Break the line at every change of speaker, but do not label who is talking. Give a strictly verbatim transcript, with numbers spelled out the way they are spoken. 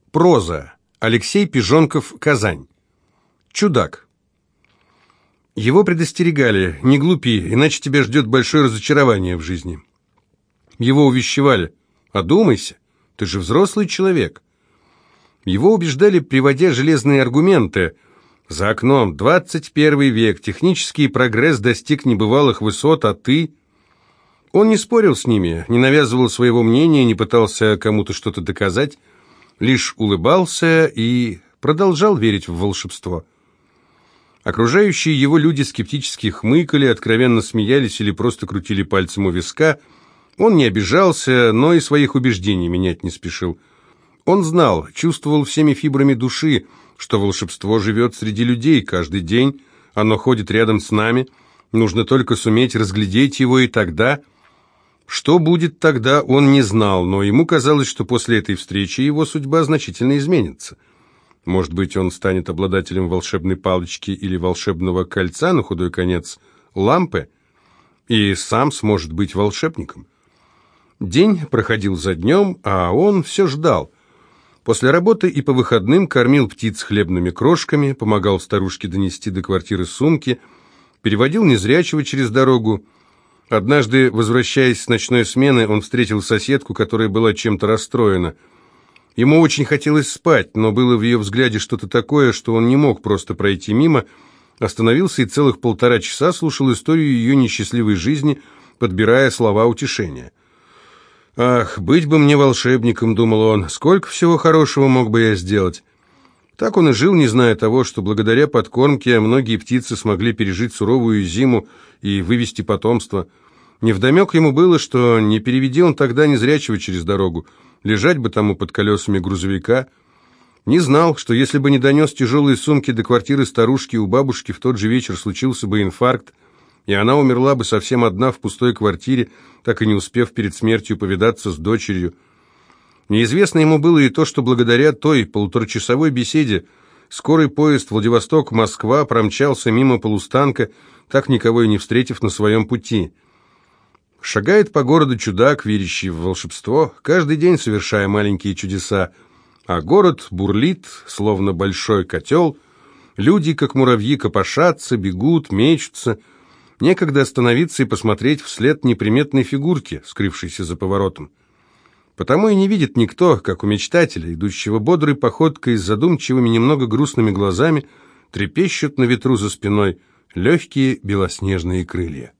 Проза. Алексей Пижонков, Казань. Чудак. Его предостерегали: не глупи, иначе тебя ждет большое разочарование в жизни. Его увещевали: одумайся, ты же взрослый человек. Его убеждали, приводя железные аргументы: за окном двадцать первый век, технический прогресс достиг небывалых высот, а ты... Он не спорил с ними, не навязывал своего мнения, не пытался кому-то что-то доказать, лишь улыбался и продолжал верить в волшебство. Окружающие его люди скептически хмыкали, откровенно смеялись или просто крутили пальцем у виска. Он не обижался, но и своих убеждений менять не спешил. Он знал, чувствовал всеми фибрами души, что волшебство живет среди людей каждый день, оно ходит рядом с нами, нужно только суметь разглядеть его, и тогда... Что будет тогда, он не знал, но ему казалось, что после этой встречи его судьба значительно изменится. Может быть, он станет обладателем волшебной палочки или волшебного кольца, на худой конец лампы, и сам сможет быть волшебником. День проходил за днем, а он все ждал. После работы и по выходным кормил птиц хлебными крошками, помогал старушке донести до квартиры сумки, переводил незрячего через дорогу. Однажды, возвращаясь с ночной смены, он встретил соседку, которая была чем-то расстроена. Ему очень хотелось спать, но было в ее взгляде что-то такое, что он не мог просто пройти мимо, остановился и целых полтора часа слушал историю ее несчастливой жизни, подбирая слова утешения. «Ах, быть бы мне волшебником», — думал он, — «сколько всего хорошего мог бы я сделать». Так он и жил, не зная того, что благодаря подкормке многие птицы смогли пережить суровую зиму и вывести потомство. Невдомек ему было, что не переведи он тогда незрячего через дорогу, лежать бы тому под колесами грузовика. Не знал, что если бы не донес тяжелые сумки до квартиры старушки, у бабушки в тот же вечер случился бы инфаркт, и она умерла бы совсем одна в пустой квартире, так и не успев перед смертью повидаться с дочерью. Неизвестно ему было и то, что благодаря той полуторачасовой беседе скорый поезд Владивосток-Москва промчался мимо полустанка, так никого и не встретив на своем пути. Шагает по городу чудак, верящий в волшебство, каждый день совершая маленькие чудеса, а город бурлит, словно большой котел, люди, как муравьи, копошатся, бегут, мечутся. Некогда остановиться и посмотреть вслед неприметной фигурке, скрывшейся за поворотом. Потому и не видит никто, как у мечтателя, идущего бодрой походкой с задумчивыми, немного грустными глазами, трепещут на ветру за спиной легкие белоснежные крылья.